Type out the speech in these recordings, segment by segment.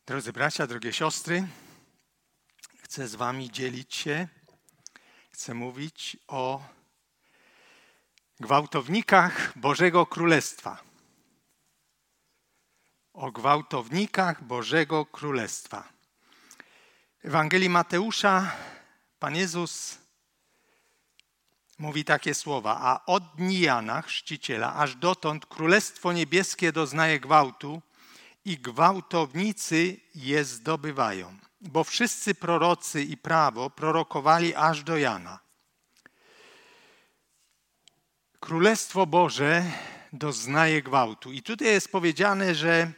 Drodzy bracia, drogie siostry, chcę z wami dzielić się, chcę mówić o gwałtownikach Bożego Królestwa. O gwałtownikach Bożego Królestwa. W Ewangelii Mateusza Pan Jezus mówi takie słowa: a od dni Jana Chrzciciela aż dotąd Królestwo Niebieskie doznaje gwałtu i gwałtownicy je zdobywają. Bo wszyscy prorocy i prawo prorokowali aż do Jana. Królestwo Boże doznaje gwałtu. I tutaj jest powiedziane, że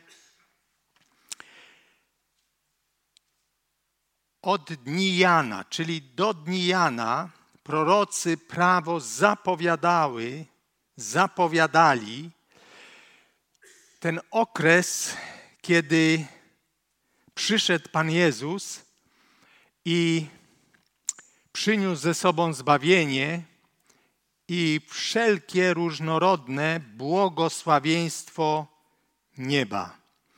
od dni Jana, czyli do dni Jana, prorocy prawo zapowiadali ten okres, kiedy przyszedł Pan Jezus i przyniósł ze sobą zbawienie i wszelkie różnorodne błogosławieństwo nieba.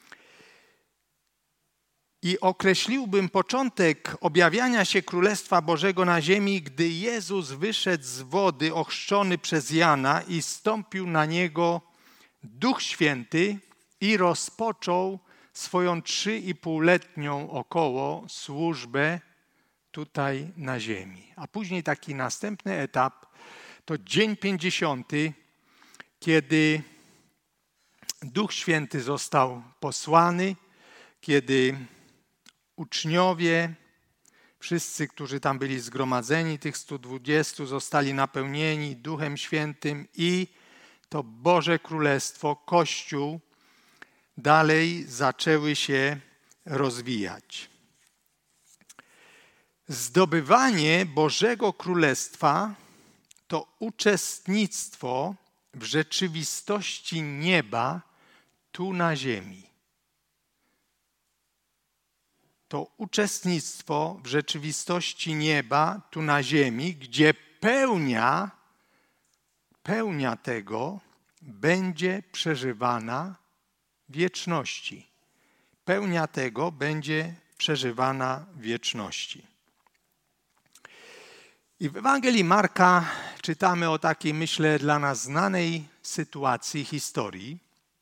I określiłbym początek objawiania się Królestwa Bożego na ziemi, gdy Jezus wyszedł z wody ochrzczony przez Jana i stąpił na Niego Duch Święty i rozpoczął swoją 3,5-letnią około służbę tutaj na ziemi. A później taki następny etap to Dzień 50, kiedy Duch Święty został posłany, kiedy uczniowie, wszyscy, którzy tam byli zgromadzeni, tych 120, zostali napełnieni Duchem Świętym i to Boże Królestwo, Kościół, dalej zaczęły się rozwijać. Zdobywanie Bożego Królestwa to uczestnictwo w rzeczywistości nieba tu na ziemi. To uczestnictwo w rzeczywistości nieba tu na ziemi, gdzie pełnia tego będzie przeżywana w wieczności. Pełnia tego będzie przeżywana w wieczności. I w Ewangelii Marka czytamy o takiej, myślę, dla nas znanej sytuacji, historii,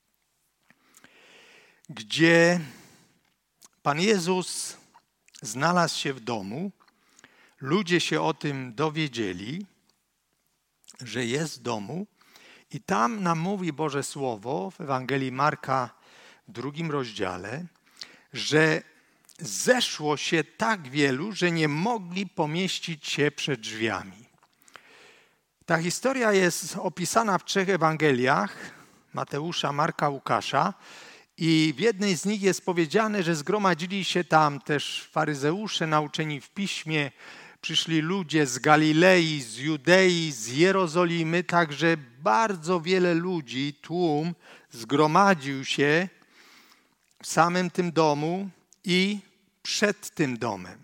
gdzie Pan Jezus znalazł się w domu, ludzie się o tym dowiedzieli, że jest w domu i tam nam mówi Boże Słowo w Ewangelii Marka w 2 rozdziale, że zeszło się tak wielu, że nie mogli pomieścić się przed drzwiami. Ta historia jest opisana w 3 Ewangeliach, Mateusza, Marka, Łukasza, i w jednej z nich jest powiedziane, że zgromadzili się tam też faryzeusze nauczeni w piśmie, przyszli ludzie z Galilei, z Judei, z Jerozolimy, także bardzo wiele ludzi, tłum zgromadził się w samym tym domu i przed tym domem.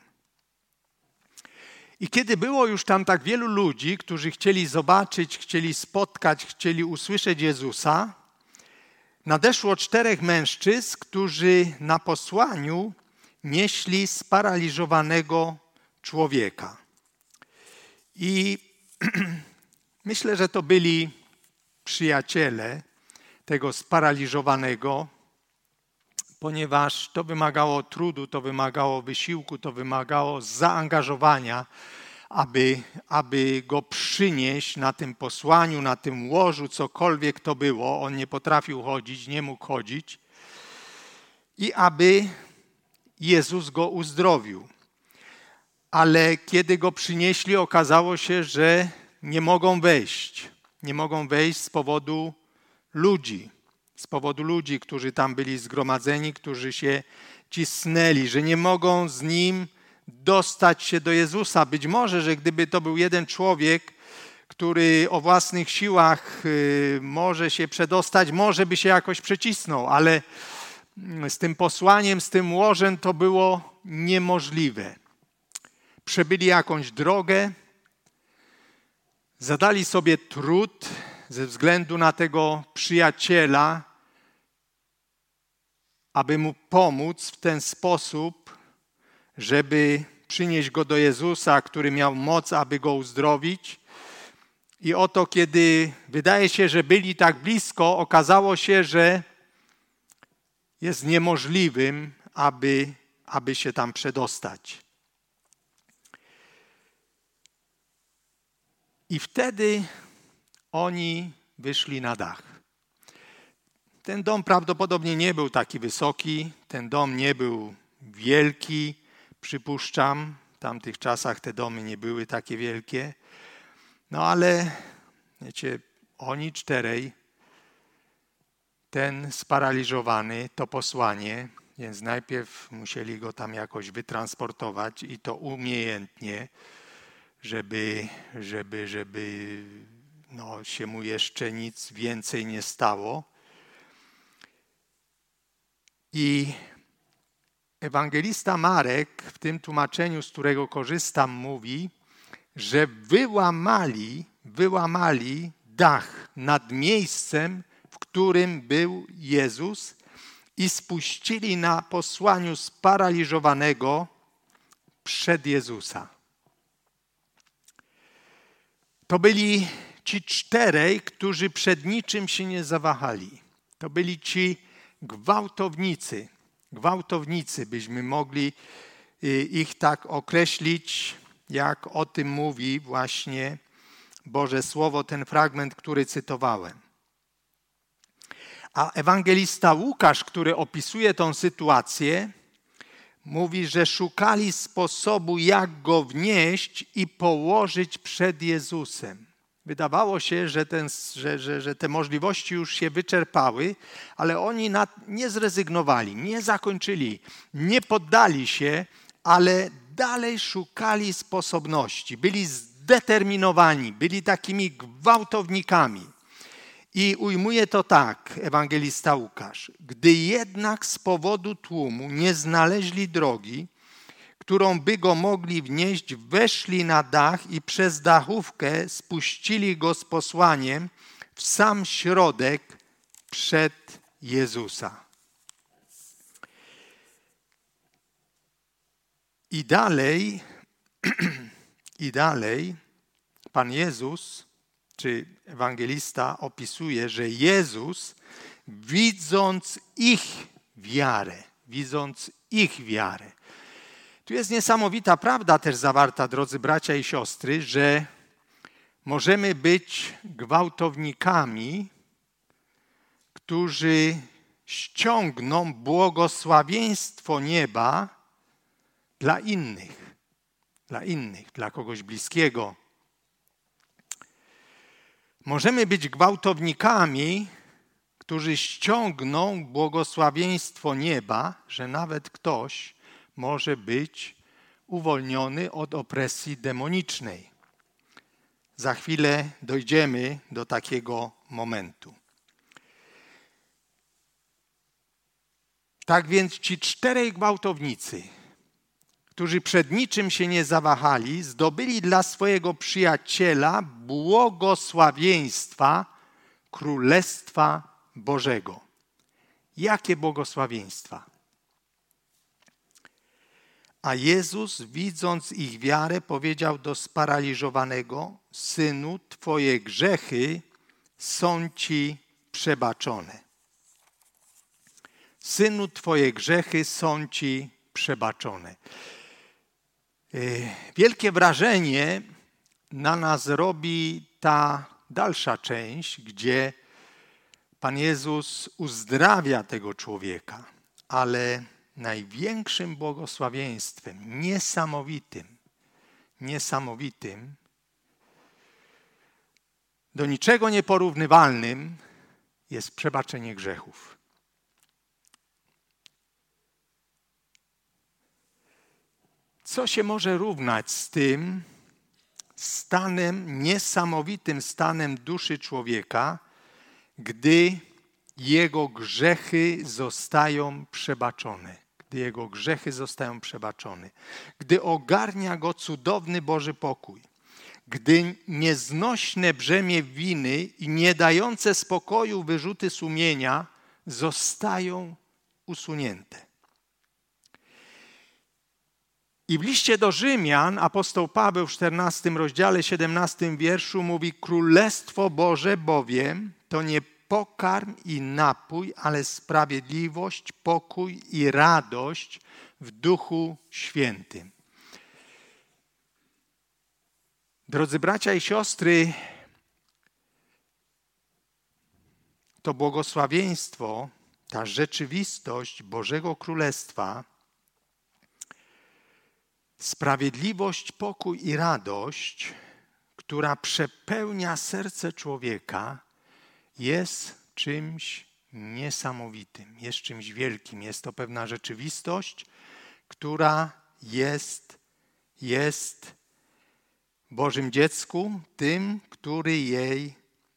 I kiedy było już tam tak wielu ludzi, którzy chcieli zobaczyć, chcieli spotkać, chcieli usłyszeć Jezusa, nadeszło 4 mężczyzn, którzy na posłaniu nieśli sparaliżowanego człowieka. I myślę, że to byli przyjaciele tego sparaliżowanego, ponieważ to wymagało trudu, to wymagało wysiłku, to wymagało zaangażowania, aby go przynieść na tym posłaniu, na tym łożu, cokolwiek to było. On nie potrafił chodzić, nie mógł chodzić i aby Jezus go uzdrowił. Ale kiedy go przynieśli, okazało się, że nie mogą wejść. Nie mogą wejść z powodu ludzi, którzy tam byli zgromadzeni, którzy się cisnęli, że nie mogą z nim dostać się do Jezusa. Być może, że gdyby to był jeden człowiek, który o własnych siłach może się przedostać, może by się jakoś przecisnął, ale z tym posłaniem, z tym łożem to było niemożliwe. Przebyli jakąś drogę, zadali sobie trud ze względu na tego przyjaciela, aby mu pomóc w ten sposób, żeby przynieść go do Jezusa, który miał moc, aby go uzdrowić. I oto, kiedy wydaje się, że byli tak blisko, okazało się, że jest niemożliwym, aby się tam przedostać. I wtedy oni wyszli na dach. Ten dom prawdopodobnie nie był taki wysoki, ten dom nie był wielki, przypuszczam. W tamtych czasach te domy nie były takie wielkie. No ale, wiecie, oni czterej, ten sparaliżowany, to posłanie, więc najpierw musieli go tam jakoś wytransportować i to umiejętnie, żeby się mu jeszcze nic więcej nie stało. I ewangelista Marek w tym tłumaczeniu, z którego korzystam, mówi, że wyłamali dach nad miejscem, w którym był Jezus i spuścili na posłaniu sparaliżowanego przed Jezusa. To byli ci czterej, którzy przed niczym się nie zawahali. To byli ci gwałtownicy, byśmy mogli ich tak określić, jak o tym mówi właśnie Boże Słowo, ten fragment, który cytowałem. A ewangelista Łukasz, który opisuje tę sytuację, mówi, że szukali sposobu, jak go wnieść i położyć przed Jezusem. Wydawało się, że te możliwości już się wyczerpały, ale oni nie zrezygnowali, nie zakończyli, nie poddali się, ale dalej szukali sposobności. Byli zdeterminowani, byli takimi gwałtownikami. I ujmuje to tak ewangelista Łukasz. Gdy jednak z powodu tłumu nie znaleźli drogi, którą by go mogli wnieść, weszli na dach i przez dachówkę spuścili go z posłaniem w sam środek przed Jezusa. I dalej Pan Jezus, czy ewangelista opisuje, że Jezus, widząc ich wiarę. Tu jest niesamowita prawda też zawarta, drodzy bracia i siostry, że możemy być gwałtownikami, którzy ściągną błogosławieństwo nieba dla innych, dla kogoś bliskiego. Możemy być gwałtownikami, którzy ściągną błogosławieństwo nieba, że nawet ktoś może być uwolniony od opresji demonicznej. Za chwilę dojdziemy do takiego momentu. Tak więc ci czterej gwałtownicy, którzy przed niczym się nie zawahali, zdobyli dla swojego przyjaciela błogosławieństwa Królestwa Bożego. Jakie błogosławieństwa? A Jezus, widząc ich wiarę, powiedział do sparaliżowanego: Synu, twoje grzechy są ci przebaczone. Synu, twoje grzechy są ci przebaczone. Wielkie wrażenie na nas robi ta dalsza część, gdzie Pan Jezus uzdrawia tego człowieka, ale największym błogosławieństwem, niesamowitym, do niczego nieporównywalnym jest przebaczenie grzechów. Co się może równać z tym stanem, niesamowitym stanem duszy człowieka, gdy jego grzechy zostają przebaczone? Gdy ogarnia go cudowny Boży pokój, gdy nieznośne brzemię winy i nie dające spokoju wyrzuty sumienia zostają usunięte. I w liście do Rzymian apostoł Paweł w 14 rozdziale, 17 wierszu mówi: Królestwo Boże bowiem to nie pokarm i napój, ale sprawiedliwość, pokój i radość w Duchu Świętym. Drodzy bracia i siostry, to błogosławieństwo, ta rzeczywistość Bożego Królestwa, sprawiedliwość, pokój i radość, która przepełnia serce człowieka, jest czymś niesamowitym, jest czymś wielkim. Jest to pewna rzeczywistość, która jest Bożym dziecku, tym, który jej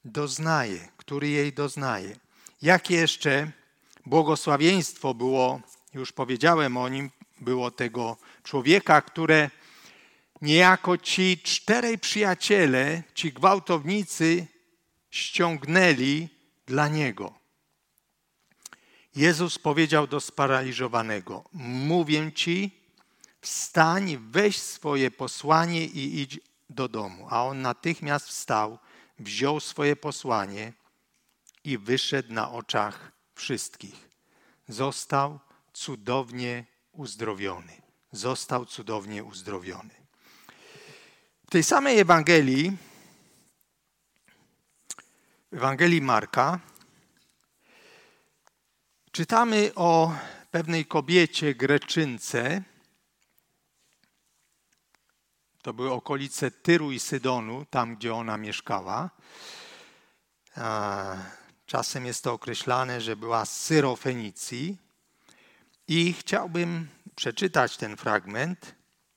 doznaje. Jakie jeszcze błogosławieństwo było, już powiedziałem o nim, było tego człowieka, które niejako ci 4 przyjaciele, ci gwałtownicy ściągnęli dla niego. Jezus powiedział do sparaliżowanego: mówię ci, wstań, weź swoje posłanie i idź do domu. A on natychmiast wstał, wziął swoje posłanie i wyszedł na oczach wszystkich. Został cudownie uzdrowiony. W tej samej Ewangelii, w Ewangelii Marka, czytamy o pewnej kobiecie Greczynce. To były okolice Tyru i Sydonu, tam gdzie ona mieszkała. Czasem jest to określane, że była z Syrofenicji. I chciałbym przeczytać ten fragment.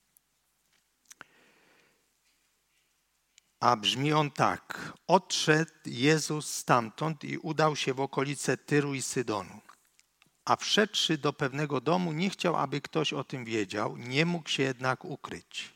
A brzmi on tak. Odszedł Jezus stamtąd i udał się w okolice Tyru i Sydonu. A wszedłszy do pewnego domu, nie chciał, aby ktoś o tym wiedział, nie mógł się jednak ukryć.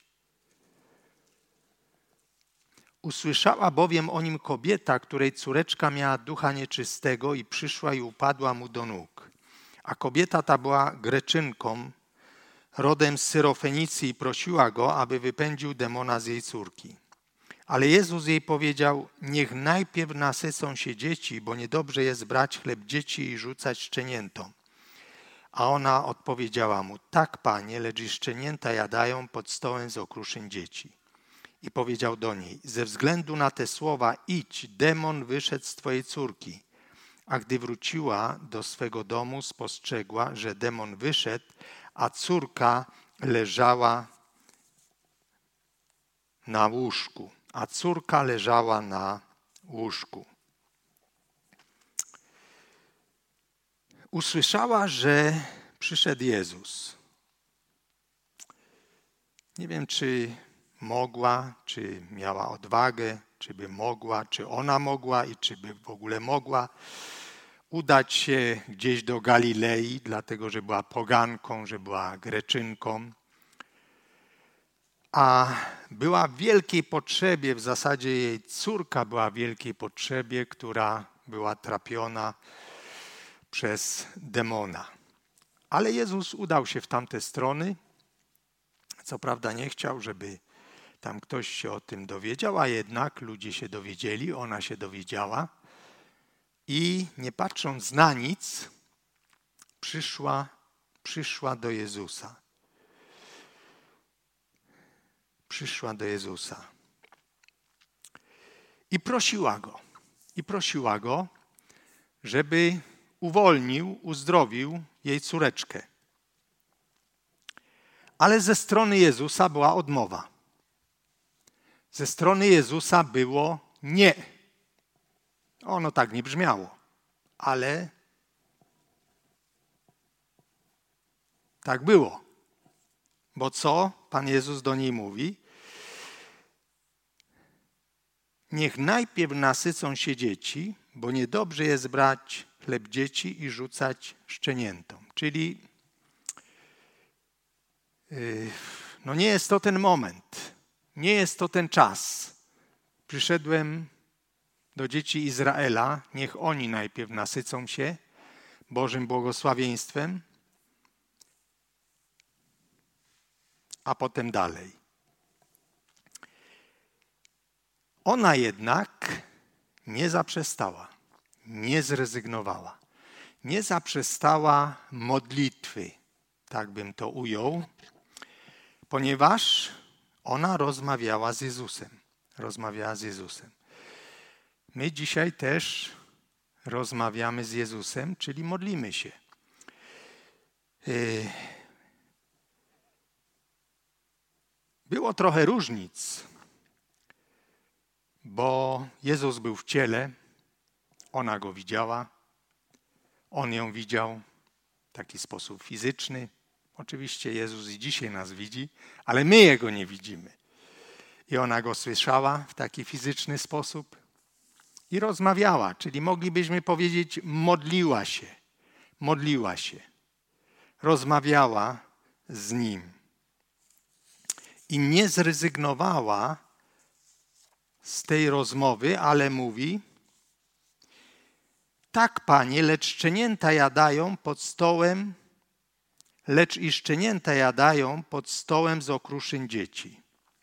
Usłyszała bowiem o nim kobieta, której córeczka miała ducha nieczystego i przyszła i upadła mu do nóg. A kobieta ta była Greczynką, rodem z Syrofenicji, i prosiła go, aby wypędził demona z jej córki. Ale Jezus jej powiedział: niech najpierw nasycą się dzieci, bo niedobrze jest brać chleb dzieci i rzucać szczeniętom. A ona odpowiedziała mu: tak, Panie, lecz i szczenięta jadają pod stołem z okruszyn dzieci. I powiedział do niej: ze względu na te słowa idź, demon wyszedł z twojej córki. A gdy wróciła do swego domu, spostrzegła, że demon wyszedł, a córka leżała na łóżku. Usłyszała, że przyszedł Jezus. Nie wiem, czy mogła, czy miała odwagę, czy by mogła, czy ona mogła i czy by w ogóle mogła udać się gdzieś do Galilei, dlatego że była poganką, że była Greczynką. A była w wielkiej potrzebie, w zasadzie jej córka była w wielkiej potrzebie, która była trapiona przez demona. Ale Jezus udał się w tamte strony. Co prawda nie chciał, żeby tam ktoś się o tym dowiedział, a jednak ludzie się dowiedzieli, ona się dowiedziała. I nie patrząc na nic, przyszła do Jezusa. I prosiła go, żeby uzdrowił jej córeczkę. Ale ze strony Jezusa była odmowa. Ze strony Jezusa było nie. Ono tak nie brzmiało, ale tak było. Bo co Pan Jezus do niej mówi? Niech najpierw nasycą się dzieci, bo niedobrze jest brać chleb dzieci i rzucać szczeniętom. Czyli nie jest to ten moment, nie jest to ten czas. Przyszedłem do dzieci Izraela, niech oni najpierw nasycą się, Bożym błogosławieństwem, a potem dalej. Ona jednak nie zaprzestała, nie zrezygnowała, nie zaprzestała modlitwy, tak bym to ujął, ponieważ ona rozmawiała z Jezusem. Rozmawiała z Jezusem. My dzisiaj też rozmawiamy z Jezusem, czyli modlimy się. Było trochę różnic, bo Jezus był w ciele, ona Go widziała, On ją widział w taki sposób fizyczny. Oczywiście Jezus i dzisiaj nas widzi, ale my Jego nie widzimy. I ona Go słyszała w taki fizyczny sposób i rozmawiała, czyli moglibyśmy powiedzieć modliła się, rozmawiała z Nim. I nie zrezygnowała z tej rozmowy, ale mówi: tak, Panie, lecz i szczenięta jadają pod stołem z okruszyn dzieci.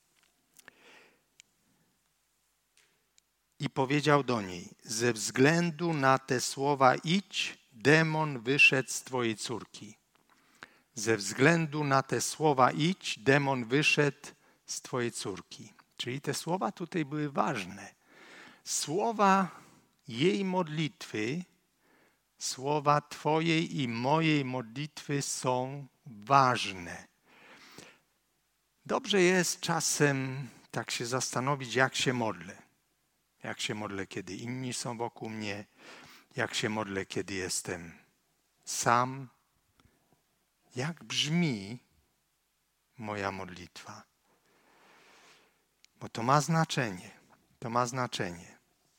I powiedział do niej: ze względu na te słowa idź, demon wyszedł z twojej córki. Ze względu na te słowa idź, demon wyszedł z twojej córki. Czyli te słowa tutaj były ważne. Słowa jej modlitwy, słowa twojej i mojej modlitwy są ważne. Dobrze jest czasem tak się zastanowić, jak się modlę. Jak się modlę, kiedy inni są wokół mnie. Jak się modlę, kiedy jestem sam. Jak brzmi moja modlitwa? Bo to ma znaczenie. To ma znaczenie.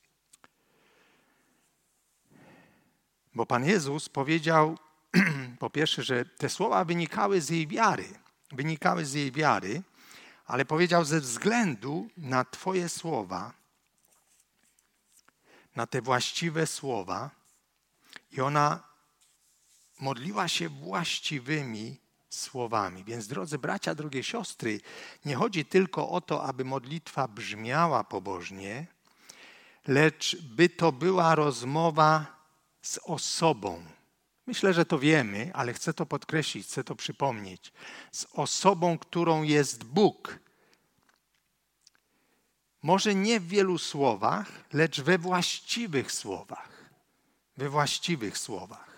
Bo Pan Jezus powiedział, po pierwsze, że te słowa wynikały z jej wiary, ale powiedział: ze względu na Twoje słowa, na te właściwe słowa, i ona modliła się właściwymi słowami. Więc drodzy bracia, drogie siostry, nie chodzi tylko o to, aby modlitwa brzmiała pobożnie, lecz by to była rozmowa z osobą. Myślę, że to wiemy, ale chcę to podkreślić, chcę to przypomnieć. Z osobą, którą jest Bóg. Może nie w wielu słowach, lecz we właściwych słowach. We właściwych słowach.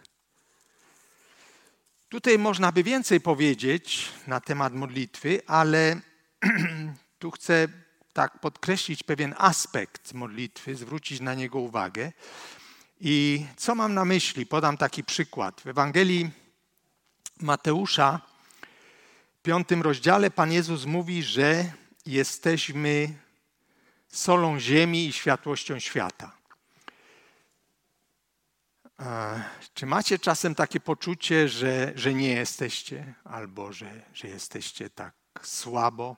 Tutaj można by więcej powiedzieć na temat modlitwy, ale tu chcę tak podkreślić pewien aspekt modlitwy, zwrócić na niego uwagę. I co mam na myśli? Podam taki przykład. W Ewangelii Mateusza, w 5 rozdziale, Pan Jezus mówi, że jesteśmy solą ziemi i światłością świata. Czy macie czasem takie poczucie, że nie jesteście, albo że jesteście tak słabo?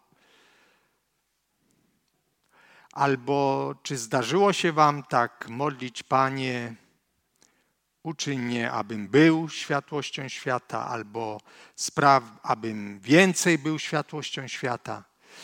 Albo czy zdarzyło się wam tak modlić: Panie, uczyń mnie, abym był światłością świata, albo spraw, abym więcej był światłością świata?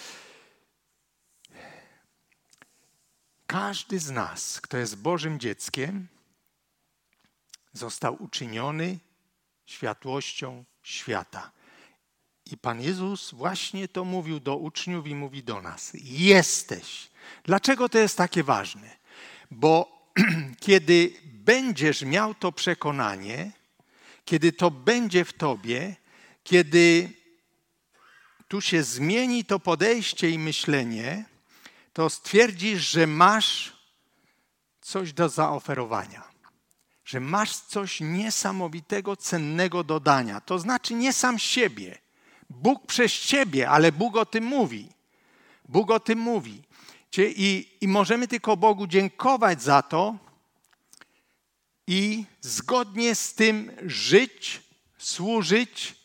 Każdy z nas, kto jest Bożym dzieckiem, został uczyniony światłością świata. I Pan Jezus właśnie to mówił do uczniów i mówi do nas. Jesteś. Dlaczego to jest takie ważne? Bo kiedy będziesz miał to przekonanie, kiedy to będzie w tobie, kiedy tu się zmieni to podejście i myślenie, to stwierdzisz, że masz coś do zaoferowania. Że masz coś niesamowitego, cennego do dania. To znaczy nie sam siebie. Bóg przez ciebie, ale Bóg o tym mówi. Bóg o tym mówi. I możemy tylko Bogu dziękować za to i zgodnie z tym żyć, służyć,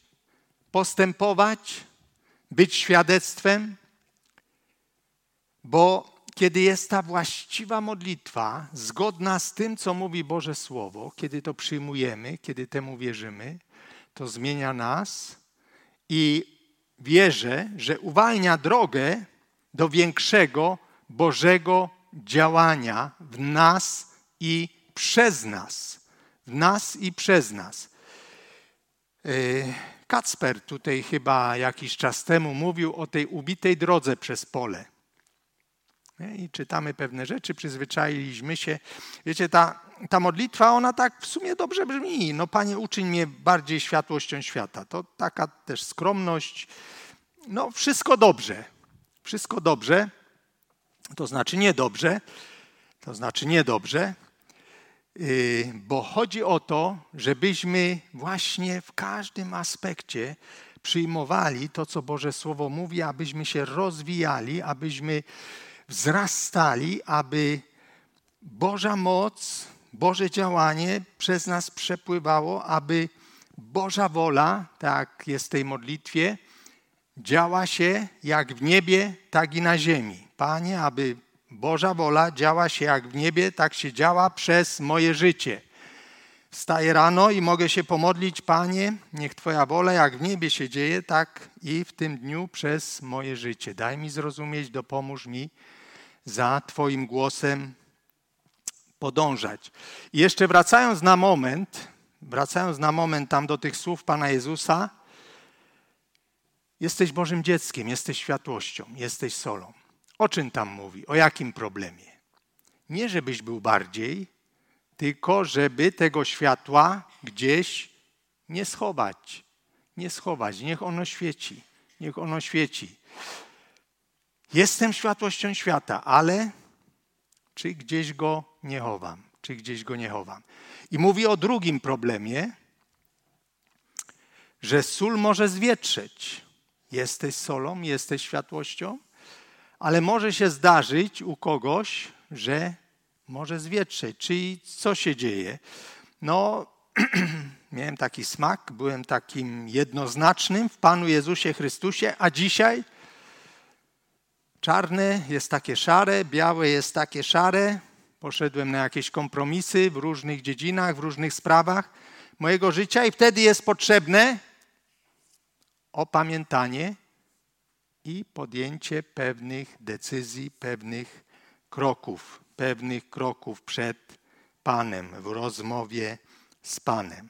postępować, być świadectwem. Bo kiedy jest ta właściwa modlitwa, zgodna z tym, co mówi Boże Słowo, kiedy to przyjmujemy, kiedy temu wierzymy, to zmienia nas i wierzę, że uwalnia drogę do większego Bożego działania w nas i przez nas. W nas i przez nas. Kacper tutaj chyba jakiś czas temu mówił o tej ubitej drodze przez pole. I czytamy pewne rzeczy, przyzwyczailiśmy się. Wiecie, ta modlitwa, ona tak w sumie dobrze brzmi. No, Panie, uczyń mnie bardziej światłością świata. To taka też skromność. No, wszystko dobrze. Wszystko dobrze. To znaczy niedobrze. Bo chodzi o to, żebyśmy właśnie w każdym aspekcie przyjmowali to, co Boże Słowo mówi, abyśmy się rozwijali, abyśmy wzrastali, aby Boża moc, Boże działanie przez nas przepływało, aby Boża wola, tak jest w tej modlitwie, działa się jak w niebie, tak i na ziemi. Panie, aby Boża wola działa się jak w niebie, tak się działa przez moje życie. Wstaję rano i mogę się pomodlić, Panie, niech Twoja wola jak w niebie się dzieje, tak i w tym dniu przez moje życie. Daj mi zrozumieć, dopomóż mi za Twoim głosem podążać. I jeszcze wracając na moment tam do tych słów Pana Jezusa, jesteś Bożym dzieckiem, jesteś światłością, jesteś solą. O czym tam mówi? O jakim problemie? Nie żebyś był bardziej, tylko żeby tego światła gdzieś nie schować. Niech ono świeci. Jestem światłością świata, ale czy gdzieś go nie chowam? I mówi o drugim problemie, że sól może zwietrzeć. Jesteś solą, jesteś światłością, ale może się zdarzyć u kogoś, że może zwietrzeć. Czyli co się dzieje? No, miałem taki smak, byłem takim jednoznacznym w Panu Jezusie Chrystusie, a dzisiaj czarne jest takie szare, białe jest takie szare. Poszedłem na jakieś kompromisy w różnych dziedzinach, w różnych sprawach mojego życia i wtedy jest potrzebne opamiętanie i podjęcie pewnych decyzji, pewnych kroków przed Panem, w rozmowie z Panem.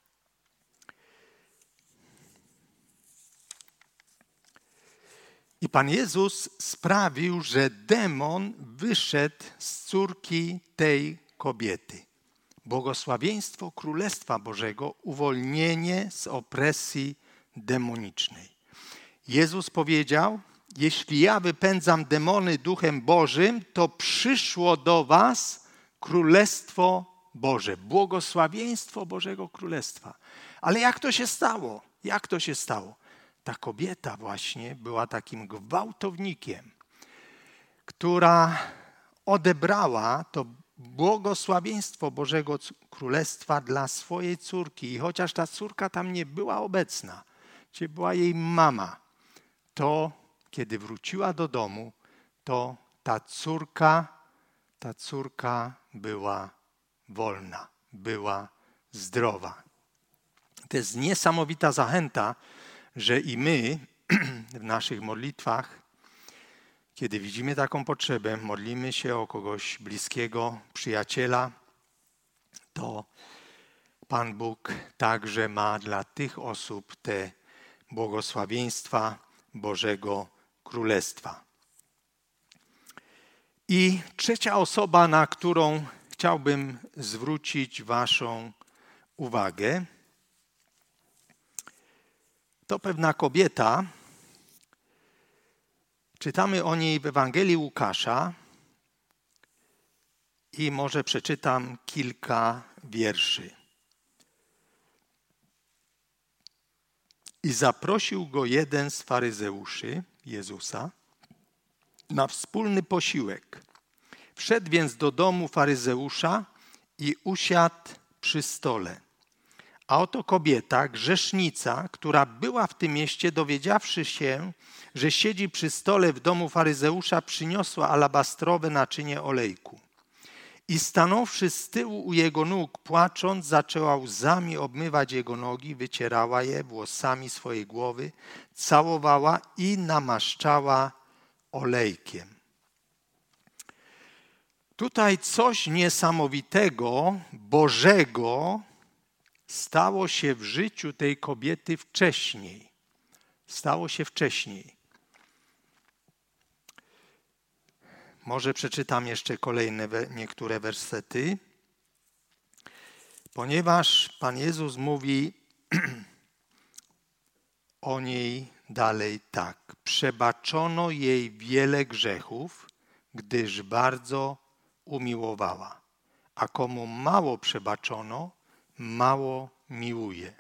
I Pan Jezus sprawił, że demon wyszedł z córki tej kobiety. Błogosławieństwo Królestwa Bożego, uwolnienie z opresji demonicznej. Jezus powiedział, jeśli ja wypędzam demony Duchem Bożym, to przyszło do was Królestwo Boże, błogosławieństwo Bożego Królestwa. Ale jak to się stało? Ta kobieta właśnie była takim gwałtownikiem, która odebrała to błogosławieństwo Bożego Królestwa dla swojej córki. I chociaż ta córka tam nie była obecna, gdzie była jej mama, to kiedy wróciła do domu, to ta córka była wolna, była zdrowa. To jest niesamowita zachęta, że i my w naszych modlitwach, kiedy widzimy taką potrzebę, modlimy się o kogoś bliskiego, przyjaciela, to Pan Bóg także ma dla tych osób te błogosławieństwa Bożego Królestwa. I trzecia osoba, na którą chciałbym zwrócić waszą uwagę, to pewna kobieta. Czytamy o niej w Ewangelii Łukasza i może przeczytam kilka wierszy. I zaprosił go jeden z faryzeuszy, Jezusa, na wspólny posiłek. Wszedł więc do domu faryzeusza i usiadł przy stole. A oto kobieta, grzesznica, która była w tym mieście, dowiedziawszy się, że siedzi przy stole w domu faryzeusza, przyniosła alabastrowe naczynie olejku. I stanąwszy z tyłu u jego nóg, płacząc, zaczęła łzami obmywać jego nogi, wycierała je włosami swojej głowy, całowała i namaszczała olejkiem. Tutaj coś niesamowitego, Bożego stało się w życiu tej kobiety wcześniej. Stało się wcześniej. Może przeczytam jeszcze kolejne niektóre wersety. Ponieważ Pan Jezus mówi o niej dalej tak. Przebaczono jej wiele grzechów, gdyż bardzo umiłowała. A komu mało przebaczono, mało miłuje.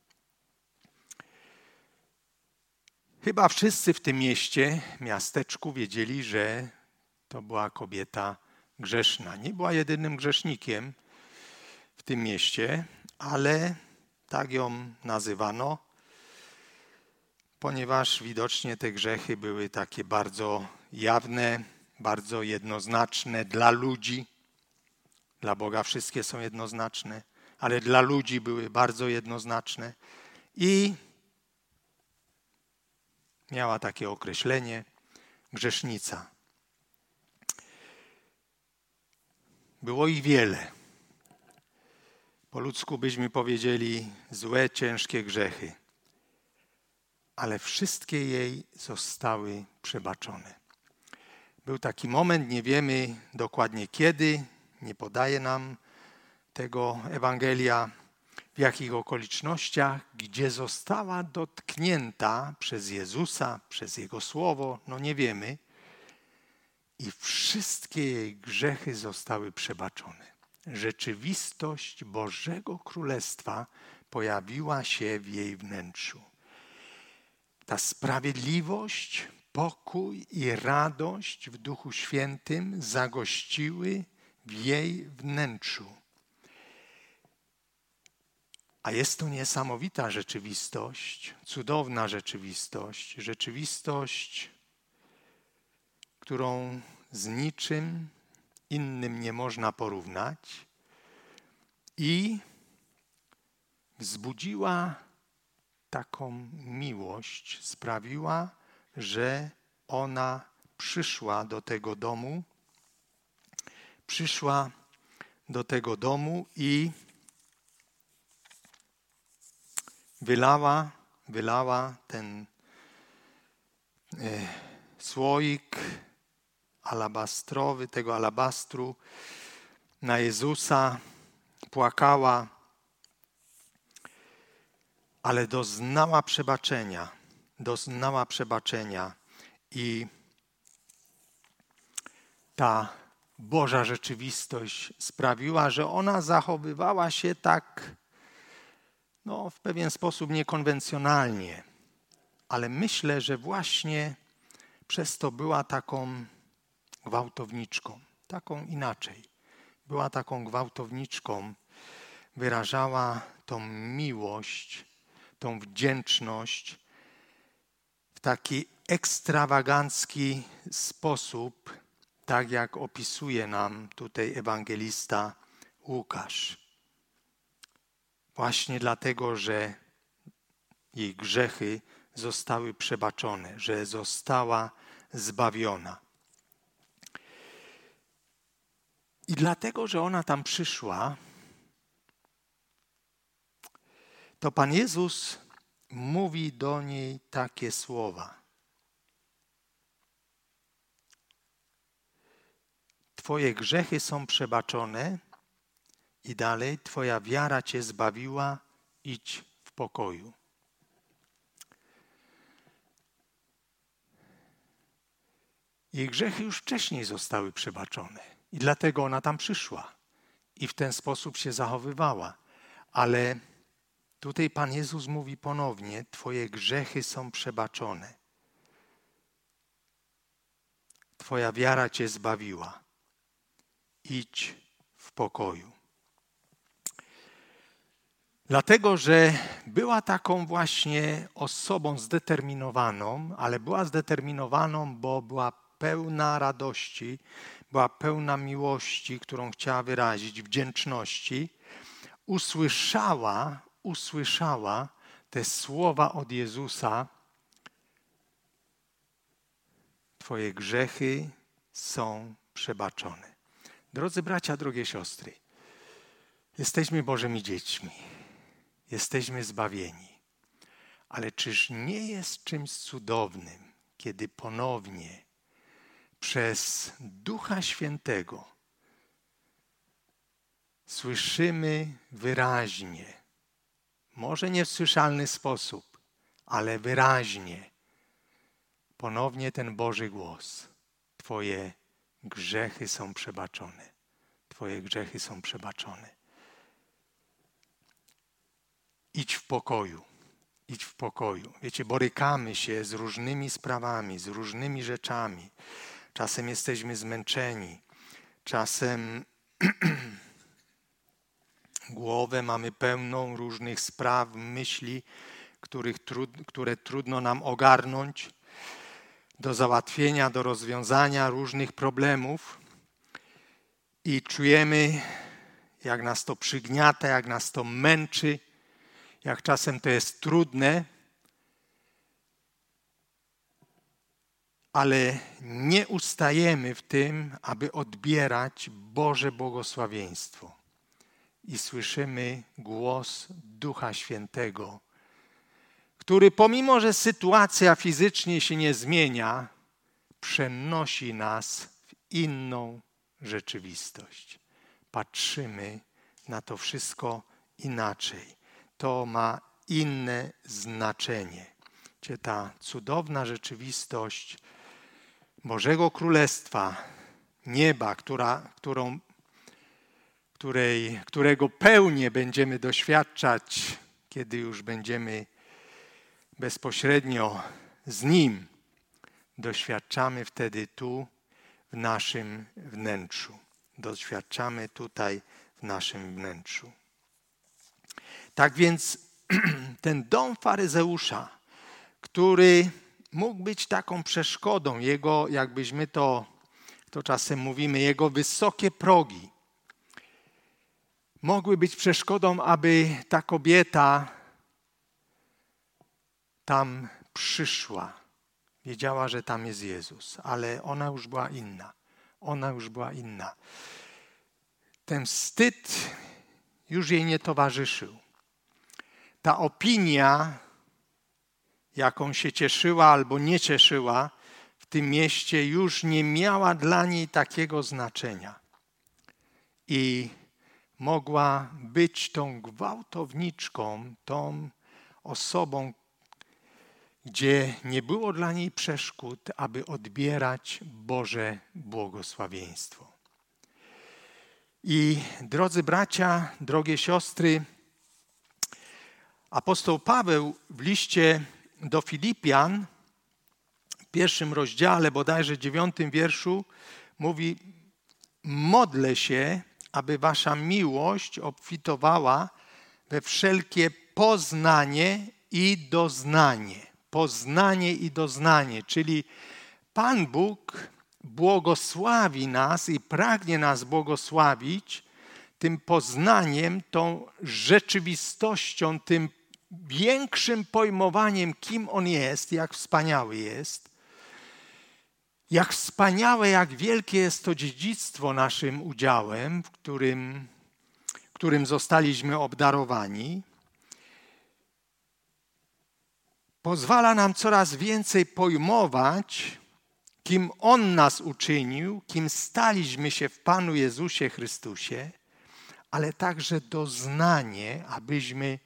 Chyba wszyscy w tym mieście, miasteczku wiedzieli, że to była kobieta grzeszna. Nie była jedynym grzesznikiem w tym mieście, ale tak ją nazywano, ponieważ widocznie te grzechy były takie bardzo jawne, bardzo jednoznaczne dla ludzi. Dla Boga wszystkie są jednoznaczne, ale dla ludzi były bardzo jednoznaczne. I miała takie określenie grzesznica. Było ich wiele. Po ludzku byśmy powiedzieli złe, ciężkie grzechy. Ale wszystkie jej zostały przebaczone. Był taki moment, nie wiemy dokładnie kiedy, nie podaje nam tego Ewangelia, w jakich okolicznościach, gdzie została dotknięta przez Jezusa, przez Jego Słowo, no nie wiemy. I wszystkie jej grzechy zostały przebaczone. Rzeczywistość Bożego Królestwa pojawiła się w jej wnętrzu. Ta sprawiedliwość, pokój i radość w Duchu Świętym zagościły w jej wnętrzu. A jest to niesamowita rzeczywistość, cudowna rzeczywistość, którą z niczym innym nie można porównać i wzbudziła taką miłość, sprawiła, że ona przyszła do tego domu i wylała ten słoik alabastrowy, tego alabastru na Jezusa, płakała, ale doznała przebaczenia i ta Boża rzeczywistość sprawiła, że ona zachowywała się tak, w pewien sposób niekonwencjonalnie, ale myślę, że właśnie przez to była taką gwałtowniczką, taką inaczej. Była taką gwałtowniczką, wyrażała tą miłość, tą wdzięczność w taki ekstrawagancki sposób, tak jak opisuje nam tutaj ewangelista Łukasz. Właśnie dlatego, że jej grzechy zostały przebaczone, że została zbawiona. I dlatego, że ona tam przyszła, to Pan Jezus mówi do niej takie słowa. Twoje grzechy są przebaczone i dalej Twoja wiara Cię zbawiła, idź w pokoju. Jej grzechy już wcześniej zostały przebaczone i dlatego ona tam przyszła i w ten sposób się zachowywała. Ale tutaj Pan Jezus mówi ponownie, Twoje grzechy są przebaczone. Twoja wiara Cię zbawiła. Idź w pokoju. Dlatego, że była taką właśnie osobą zdeterminowaną, ale była zdeterminowaną, bo była pełna radości, była pełna miłości, którą chciała wyrazić, wdzięczności. Usłyszała te słowa od Jezusa: Twoje grzechy są przebaczone. Drodzy bracia, drogie siostry, jesteśmy Bożymi dziećmi. Jesteśmy zbawieni. Ale czyż nie jest czymś cudownym, kiedy ponownie przez Ducha Świętego słyszymy wyraźnie, może nie w słyszalny sposób, ale wyraźnie, ponownie ten Boży głos: Twoje grzechy są przebaczone. Twoje grzechy są przebaczone. Idź w pokoju. Idź w pokoju. Wiecie, borykamy się z różnymi sprawami, z różnymi rzeczami. Czasem jesteśmy zmęczeni. Czasem głowę mamy pełną różnych spraw, myśli, które trudno nam ogarnąć, do załatwienia, do rozwiązania różnych problemów. I czujemy, jak nas to przygniata, jak nas to męczy, jak czasem to jest trudne, ale nie ustajemy w tym, aby odbierać Boże błogosławieństwo. I słyszymy głos Ducha Świętego, który pomimo, że sytuacja fizycznie się nie zmienia, przenosi nas w inną rzeczywistość. Patrzymy na to wszystko inaczej. To ma inne znaczenie. Ta cudowna rzeczywistość Bożego Królestwa, nieba, którego pełnię będziemy doświadczać, kiedy już będziemy bezpośrednio z Nim, doświadczamy wtedy tu w naszym wnętrzu. Doświadczamy tutaj w naszym wnętrzu. Tak więc ten dom faryzeusza, który mógł być taką przeszkodą, jego, jakbyśmy to czasem mówimy, jego wysokie progi, mogły być przeszkodą, aby ta kobieta tam przyszła. Wiedziała, że tam jest Jezus, ale ona już była inna. Ona już była inna. Ten wstyd już jej nie towarzyszył. Ta opinia, jaką się cieszyła albo nie cieszyła w tym mieście, już nie miała dla niej takiego znaczenia. I mogła być tą gwałtowniczką, tą osobą, gdzie nie było dla niej przeszkód, aby odbierać Boże błogosławieństwo. I drodzy bracia, drogie siostry, apostoł Paweł w liście do Filipian w 1 rozdziale, bodajże 9 wierszu, mówi: modlę się, aby wasza miłość obfitowała we wszelkie poznanie i doznanie. Poznanie i doznanie, czyli Pan Bóg błogosławi nas i pragnie nas błogosławić tym poznaniem, tą rzeczywistością, tym większym pojmowaniem, kim On jest, jak wspaniały jest, jak wspaniałe, jak wielkie jest to dziedzictwo naszym udziałem, którym zostaliśmy obdarowani. Pozwala nam coraz więcej pojmować, kim On nas uczynił, kim staliśmy się w Panu Jezusie Chrystusie, ale także doznanie, abyśmy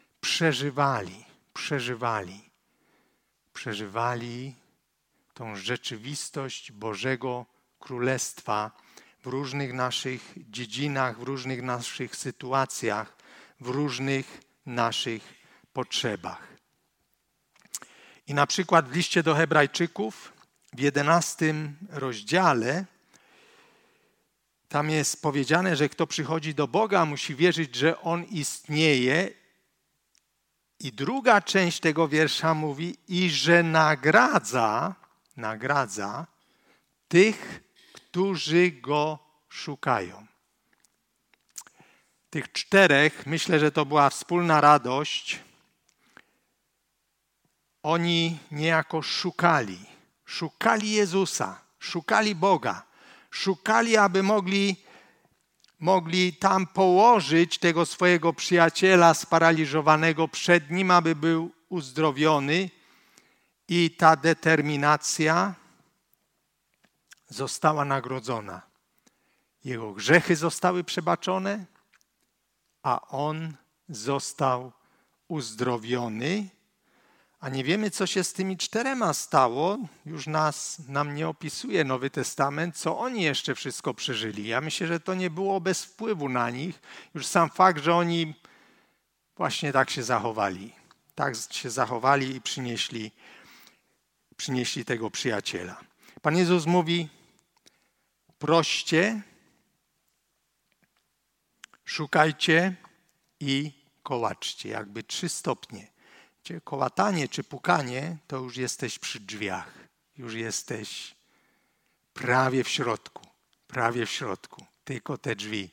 przeżywali tą rzeczywistość Bożego Królestwa w różnych naszych dziedzinach, w różnych naszych sytuacjach, w różnych naszych potrzebach. I na przykład w liście do Hebrajczyków w 11 rozdziale tam jest powiedziane, że kto przychodzi do Boga, musi wierzyć, że On istnieje I druga część tego wiersza mówi, i że nagradza tych, którzy Go szukają. Tych 4, myślę, że to była wspólna radość. Oni niejako szukali Jezusa, szukali Boga, szukali, aby mogli tam położyć tego swojego przyjaciela sparaliżowanego przed nim, aby był uzdrowiony. I ta determinacja została nagrodzona. Jego grzechy zostały przebaczone, a on został uzdrowiony. A nie wiemy, co się z tymi 4 stało. Już nam nie opisuje Nowy Testament, co oni jeszcze wszystko przeżyli. Ja myślę, że to nie było bez wpływu na nich. Już sam fakt, że oni właśnie tak się zachowali. Tak się zachowali i przynieśli tego przyjaciela. Pan Jezus mówi, proście, szukajcie i kołaczcie. Jakby 3 stopnie. Kołatanie czy pukanie, to już jesteś przy drzwiach. Już jesteś prawie w środku. Tylko te drzwi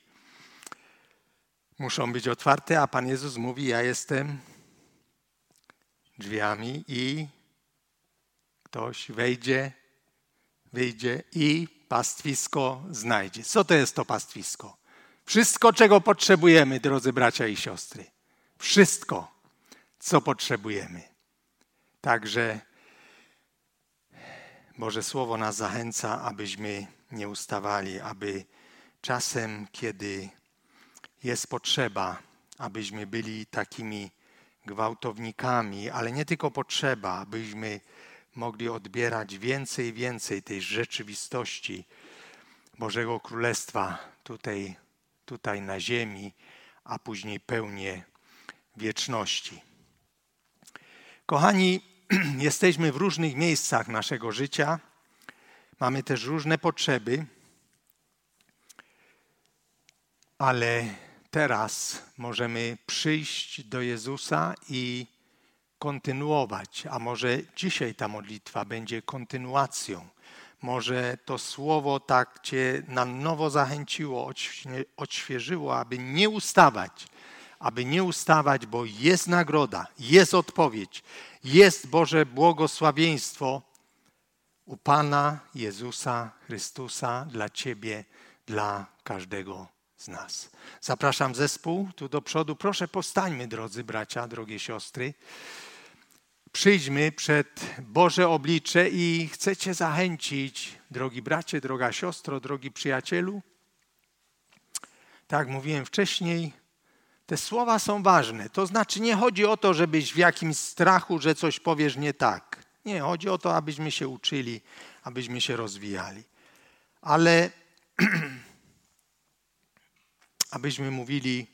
muszą być otwarte, a Pan Jezus mówi, ja jestem drzwiami i ktoś wyjdzie i pastwisko znajdzie. Co to jest to pastwisko? Wszystko, czego potrzebujemy, drodzy bracia i siostry. Wszystko, co potrzebujemy. Także Boże Słowo nas zachęca, abyśmy nie ustawali, aby czasem, kiedy jest potrzeba, abyśmy byli takimi gwałtownikami, ale nie tylko potrzeba, abyśmy mogli odbierać więcej i więcej tej rzeczywistości Bożego Królestwa tutaj na ziemi, a później pełnię wieczności. Kochani, jesteśmy w różnych miejscach naszego życia, mamy też różne potrzeby, ale teraz możemy przyjść do Jezusa i kontynuować, a może dzisiaj ta modlitwa będzie kontynuacją. Może to słowo tak Cię na nowo zachęciło, odświeżyło, aby nie ustawać, bo jest nagroda, jest odpowiedź, jest Boże błogosławieństwo u Pana Jezusa Chrystusa dla Ciebie, dla każdego z nas. Zapraszam zespół tu do przodu. Proszę, powstańmy, drodzy bracia, drogie siostry. Przyjdźmy przed Boże oblicze i chcę Cię zachęcić, drogi bracie, droga siostro, drogi przyjacielu. Tak jak mówiłem wcześniej, te słowa są ważne. To znaczy nie chodzi o to, żebyś w jakimś strachu, że coś powiesz nie tak. Nie, chodzi o to, abyśmy się uczyli, abyśmy się rozwijali. Ale abyśmy mówili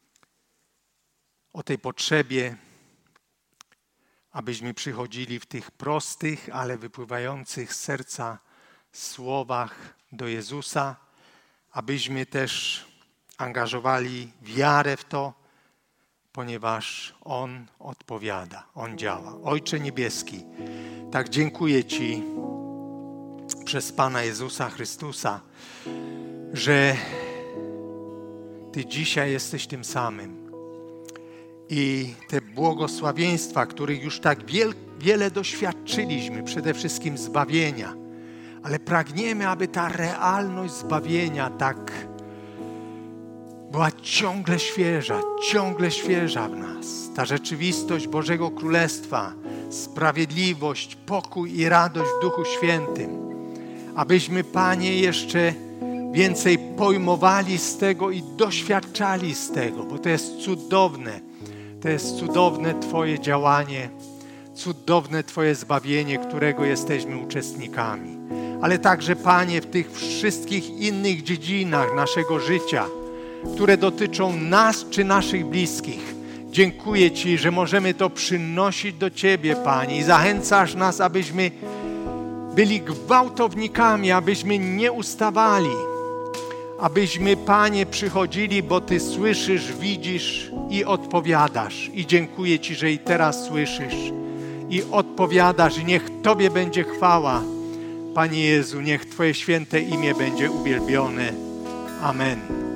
o tej potrzebie, abyśmy przychodzili w tych prostych, ale wypływających z serca słowach do Jezusa, abyśmy też angażowali wiarę w to, ponieważ On odpowiada, On działa. Ojcze Niebieski, tak dziękuję Ci przez Pana Jezusa Chrystusa, że Ty dzisiaj jesteś tym samym. I te błogosławieństwa, których już tak wiele doświadczyliśmy, przede wszystkim zbawienia, ale pragniemy, aby ta realność zbawienia tak była ciągle świeża w nas. Ta rzeczywistość Bożego Królestwa, sprawiedliwość, pokój i radość w Duchu Świętym. Abyśmy, Panie, jeszcze więcej pojmowali z tego i doświadczali z tego, bo to jest cudowne. To jest cudowne Twoje działanie, cudowne Twoje zbawienie, którego jesteśmy uczestnikami. Ale także, Panie, w tych wszystkich innych dziedzinach naszego życia, które dotyczą nas czy naszych bliskich. Dziękuję Ci, że możemy to przynosić do Ciebie, Panie, i zachęcasz nas, abyśmy byli gwałtownikami, abyśmy nie ustawali, abyśmy, Panie, przychodzili, bo Ty słyszysz, widzisz i odpowiadasz. I dziękuję Ci, że i teraz słyszysz i odpowiadasz. I niech Tobie będzie chwała. Panie Jezu, niech Twoje święte imię będzie uwielbione. Amen.